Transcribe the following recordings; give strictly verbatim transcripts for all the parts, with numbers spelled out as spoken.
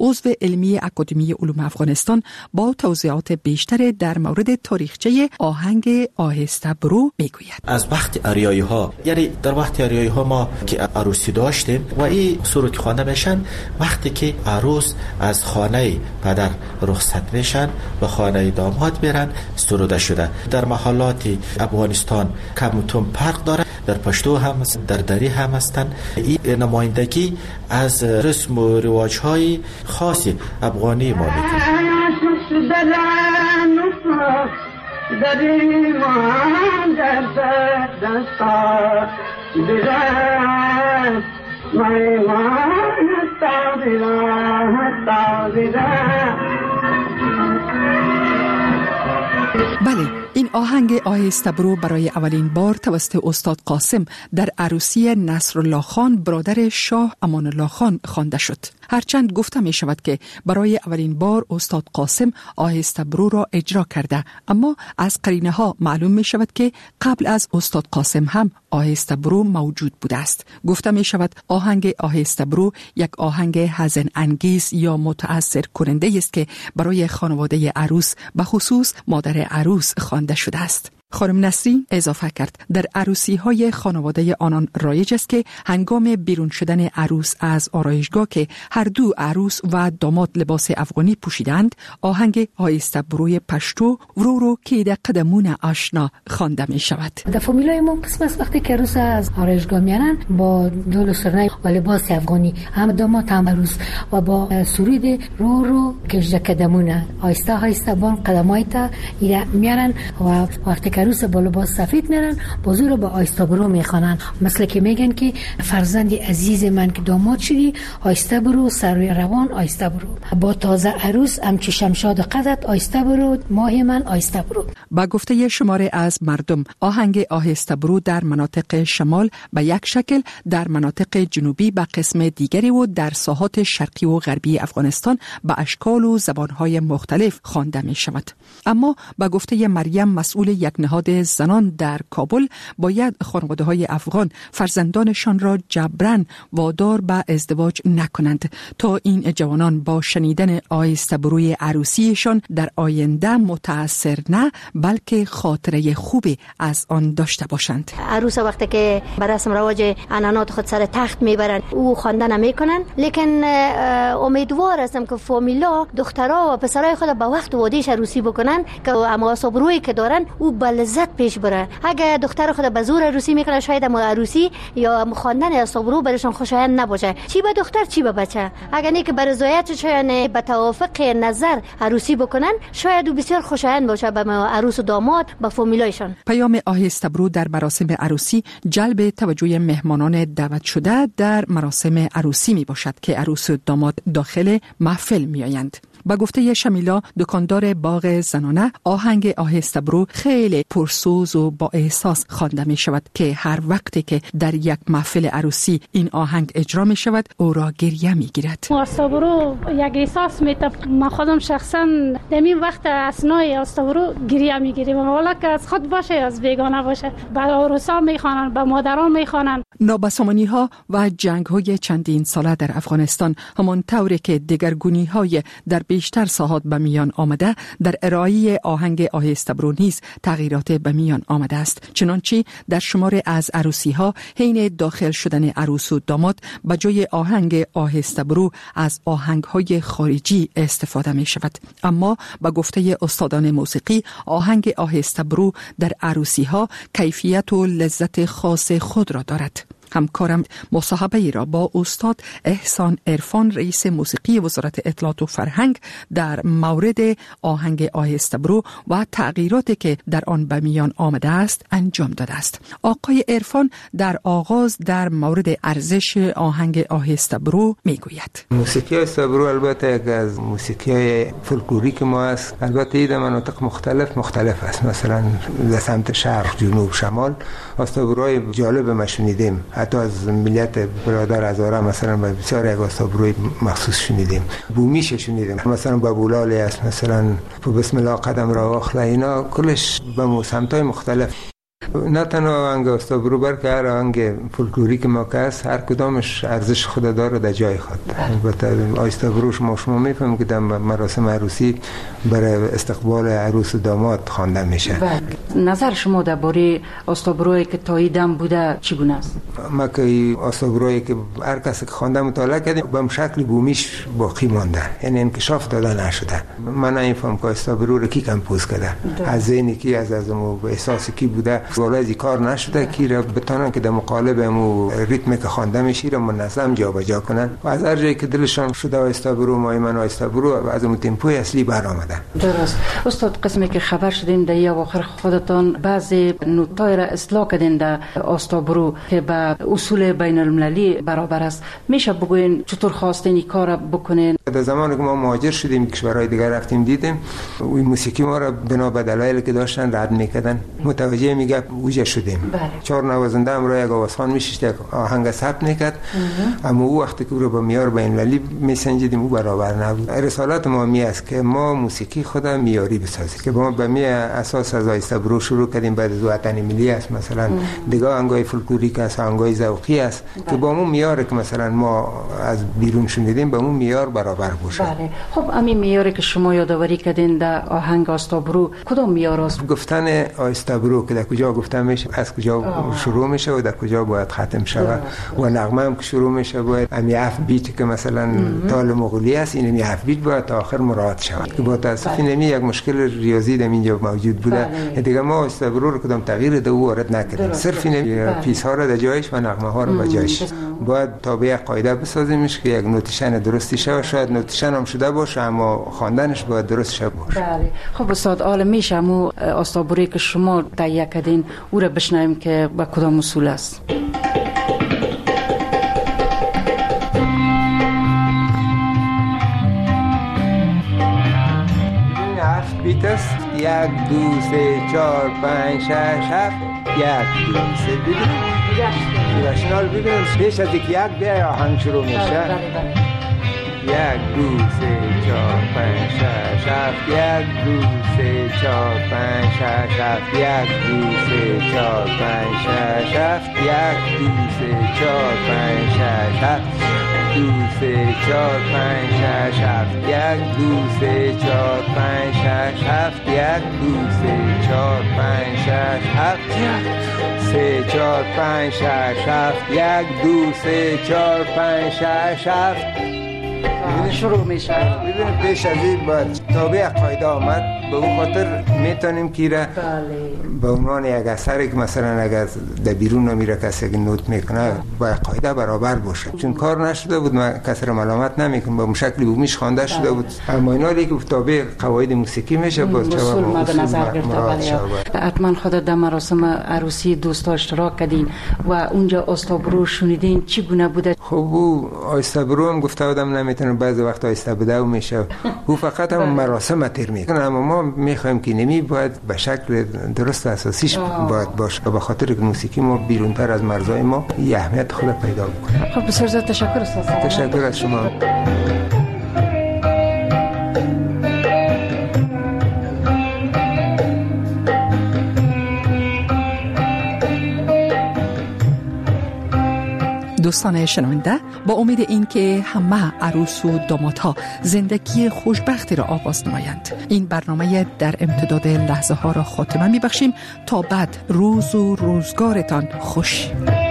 عضو علمی اکادمی علوم افغانستان با توضیحات بیشتر در مورد تاریخچه آهنگ آهسته برو میگوید. از وقت آریایی ها، یعنی در وقت آریایی ها ما که عروسی داشتیم و این سرود که خوانده میشن وقتی که عروس از خانه پدر رخصت میشن و خانه داماد میرن سروده شده. در محلات افغانستان کمتون فرق داره، در پشتو هم در دری هم هستن. این نمایندگی از رسم و رواج های خاص افغانی ما میکنه. بله، این آهنگ آهسته برو برای اولین بار توسط استاد قاسم در عروسی نصرالله خان برادر شاه امان الله خان خوانده شد. هرچند گفته می شود که برای اولین بار استاد قاسم آهسته برو را اجرا کرده، اما از قرینه ها معلوم می شود که قبل از استاد قاسم هم آهسته برو موجود بوده است. گفته می شود آهنگ آهسته برو یک آهنگ حزن انگیز یا متاثر کننده است که برای خانواده عروس به خصوص مادر عروس خوانده شده است. خانم نسرین اضافه کرد در عروسی های خانواده آنان رایج است که هنگام بیرون شدن عروس از آرایشگاه که هر دو عروس و داماد لباس افغانی پوشیدند، آهنگ آهسته بروی پشتو ورو رو که در قدمون آشنا خوانده می شود. در فامیلای ما قسم است وقتی که عروس از آرایشگاه میارن با دول و سرنای و لباس افغانی، هم داماد هم عروس، و با سرود رو رو که قدمون آهسته آهسته بان قدمای تا میارن و وقتی که عروس با لباس سفید میرن بازو رو با آهسته برو میخوانن، مثل که میگن که فرزند عزیز من که داماد شدی آهسته برو، سر روان آهسته برو، با تازه عروس همچی شمشاد قدت آهسته برو، ماه من آهسته برو. با گفته شماره از مردم، آهنگ آهسته برو در مناطق شمال به یک شکل، در مناطق جنوبی به قسم دیگری و در ساحات شرقی و غربی افغانستان به اشکال و زبانهای مختلف خوانده می شود. اما با گفته مریم مسئول یک نهاد زنان در کابل، باید خانواده‌های افغان فرزندانشان را جبران وادار به ازدواج نکنند تا این جوانان با شنیدن آهسته بروی عروسیشان در آینده متاثر نه بلکه خاطره خوبی از آن داشته باشند. عروس وقتی که بر رسم رواج عنعنات خود سر تخت میبرند او خوانده نمیکنن، لیکن امیدوار هستم که فامیلا دخترها و پسرای خود به وقت وادیش عروسی بکنن که اما صبروی که دارن او به لذت پیش بره. اگه دختر خود به زور عروسی میکنه شاید اما عروسی یا خواندن صبرو برشون خوشایند نباشه، چی به دختر چی به بچه. اگه نه که بر رضایت شاید به توافق نظر عروسی بکنن شاید او بسیار خوشایند باشه به عروس و داماد به فامیلایشان. پیام آهسته برو در مراسم عروسی جلب توجه مهمانان دعوت شده در مراسم عروسی می باشد که عروس و داماد داخل محفل می آیند. با گفته شمیلا دکاندار باغ زنانه، آهنگ آهسته برو خیلی پرسوز و با احساس خوانده می شود که هر وقتی که در یک محفل عروسی این آهنگ اجرا می شود او را گریه می گیرد. آهسته برو یک احساس می ته، من خودم شخصا در این وقت اسنای آهسته برو گریه می گیرم، حالا که از خود باشه از بیگانه باشه. به عروسا می خوانن، به مادران می خوانن. نابسامانی ها و جنگ های چندین ساله در افغانستان همان طوری که دگرگونی های در بیشتر ساحات به میان آمده، در ارائه آهنگ آهسته برو نیز تغییرات به میان آمده است. چنانچه در شمار از عروسی ها حین داخل شدن عروس و داماد به جای آهنگ آهسته برو از آهنگ های خارجی استفاده می شود. اما با گفته استادان موسیقی، آهنگ آهسته برو در عروسی ها کیفیت و لذت خاص خود را دارد. همکارم مصاحبه ای را با استاد احسان عرفان رئیس موسیقی وزارت اطلاعات و فرهنگ در مورد آهنگ آهسته برو و تغییراتی که در آن به میان آمده است انجام داده است. آقای عرفان در آغاز در مورد ارزش آهنگ آهسته برو میگوید. موسیقی آهسته برو البته یک از موسیقی فولکلوریک ما است. البته این در مناطق مختلف مختلف است. مثلا در سمت شرق، جنوب، شمال آهسته بروهای جالب ما شنیدیم. حتی از ملیت برادر هزاره مثلا بسیار یک آهسته بروی مخصوص شنیدیم. بومیش شنیدیم، مثلا بابولالی است، مثلا بسم الله قدم را واخله، اینا کلش به سمت‌های مختلف. نه تنها آهنگ آستابرو بلکه هر آهنگ فولکلوری که ما که هست هر کدامش ارزش خود داره در جای خود. البته آستابرو شما شما میفهمید که در مراسم عروسی برای استقبال عروس و داماد خوانده میشه. نظر شما درباره آستابرویی که تاییدم بوده چگونه است؟ ما که آستابرویی که هر کسی که خوانده مطالعه کردیم به شکل بومیش باقی مانده، یعنی انکشاف داده نشده. من نمیفهم که آستابرو رو کی کمپوز کرده، از ذهنی کی، از از احساسی کی بوده، ولی از کار نشده کی را بتونن که در مقالب مو ریتم که خوانده میشه رو منظم جابجا کنن و از هر جایی که دلشان شده آستابرو مای من آستابرو از اون تمپوی اصلی برآمده. درست. استاد قسمی که خبر شدیم در اواخر خودتان بعضی نوت‌های را اصلاح کردین در آستابرو که به اصول بین المللی برابر است، میشه بگوین چطور خواستین این کار بکنین؟ در زمانی که ما مهاجر شدیم کشورهای دیگر رفتیم دیدیم این موسیقی ما را بنا به دلایلی که داشتن رد میکردن، متوجه میگه وجه شدیم. بله. چهار نوازنده هم را یک آوازخوان میشیشت یک آهنگ ثبت میکرد، اما او وقتی که او را با معیار بین المللی میسنجیدیم او برابر نبود. رسالت ما می است که ما موسیقی خود معیاری بسازیم که ما به می اساس از آستابرو شروع کردیم، بعد از وطن ملی است مثلا دیگه آهنگای فولکلوریک است، آهنگای ذوقی است که با اون معیار که مثلا ما از بیرون شنیدیم با اون معیار برابر باشه. بله. خب همین معیاری که شما یادآوری کردین در آهنگ آستابرو کدام معیار است؟ گفتن آستابرو که در کجا گفته میشه، از کجا آه. شروع میشه و در کجا باید ختم شود و نغمه هم که شروع میشه باید همین هفت بیت که مثلا تال مغولی است این همین هفت بیت باید تا آخر مراعات شود که با تاسف این یک مشکل ریاضی در اینجا موجود بوده. بله. دیگه ما آستابرو رو کدام تغییر در او وارد نکردیم، صرف این پیس ها رو در جایش و نغمه ها رو به جایش. باید تابع قاعده بسازیمش که یک نوتیشن درستی شه، شاید نوتیشن هم شده باشه اما خواندنش باید درست شه باشه. بله. خب استاد عالم میشه مو آستابرویی که شما تهیه کردین او را بشنویم که با کدام اصول است؟ هفت بیت است، یک دو سه چهار پنج شش هفت، یک دو سه ببینیم راشنال ببینیم پیش از یک یک بیای آهنگ شروع میشه. یک دو سه چهار پنج شش هفت، یک دو سه چهار پنج شش هفت، یک دو سه چهار پنج شش هفت، یک دو سه چهار پنج شش هفت، دو سه چهار پنج شش هفت، یک دو سه چهار پنج شش هفت، یک دو سه چهار پنج شش هفت، سه چهار پنج شش هفت، یک دو سه چهار پنج شش هفت. شروع میشه. ببینید پیش از این باید تابع قاعده آمد، به اون خاطر میتونیم که را به عنوان یک اثری که مثلا اگر در بیرون نمیره کسی که نوت میکنه با قاعده برابر باشه، چون کار نشده بود ما کسی را ملامت نمیکنم، با شکلی بومیش خوانده شده بود، اما اینا دیگه تابع قواعد موسیقی میشه با اصول ما به نظر گرفته. حتما خود در مراسم عروسی دوستا اشتراک کردین و اونجا آستابرو شنیدین چگونه بوده؟ خب او آستابرو هم گفته بودم نمیتونه بعضی وقت آیسته بده و میشه او فقط هم مراسم تیر میکنه، اما ما میخوایم که نمی باید به شکل درست اساسیش باید باشه و به خاطر که موسیقی ما بیرونتر از مرزهای ما یه اهمیت خود پیدا بکنه. خب بسیار زیاد تشکر استاد. تشکر از شما. دوستان شنونده، با امید این که همه عروس و دامادها زندگی خوشبختی را آغاز نمایند، این برنامه در امتداد لحظه ها را خاتمه می بخشیم تا بعد روز و روزگارتان خوش.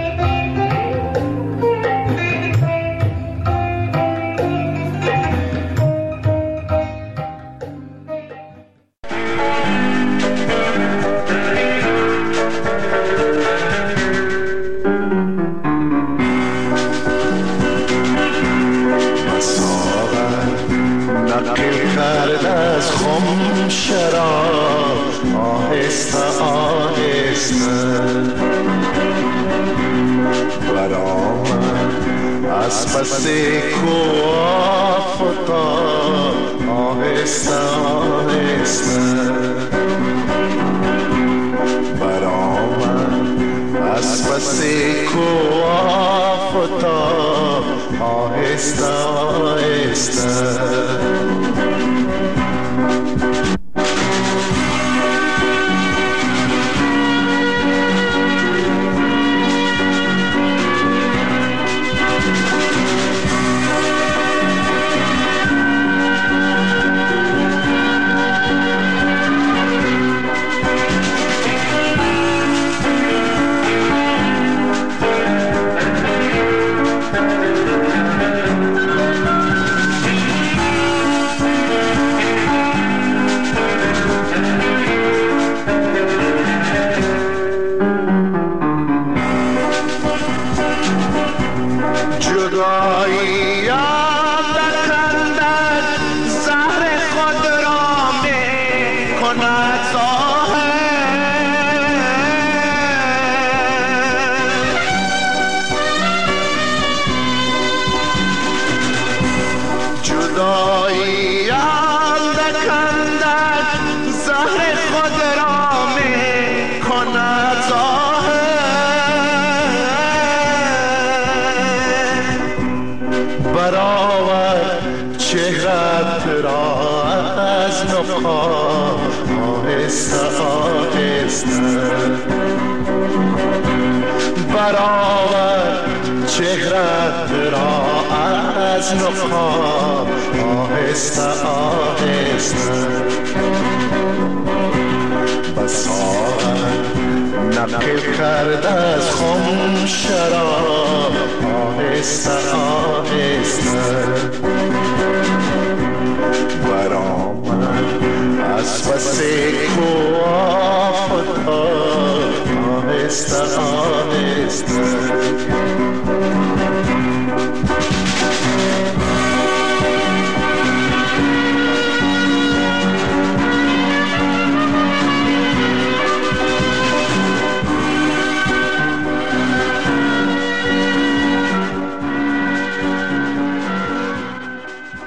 پس کو آفتاب آهسته آهسته برآمد از پس کو آفتاب آهسته آهسته چهرت را از نقاب آهسته آهسته برآور، چهرت را از نقاب آهسته آهسته بساعت نقل کرد از خم شراب آهسته آهسته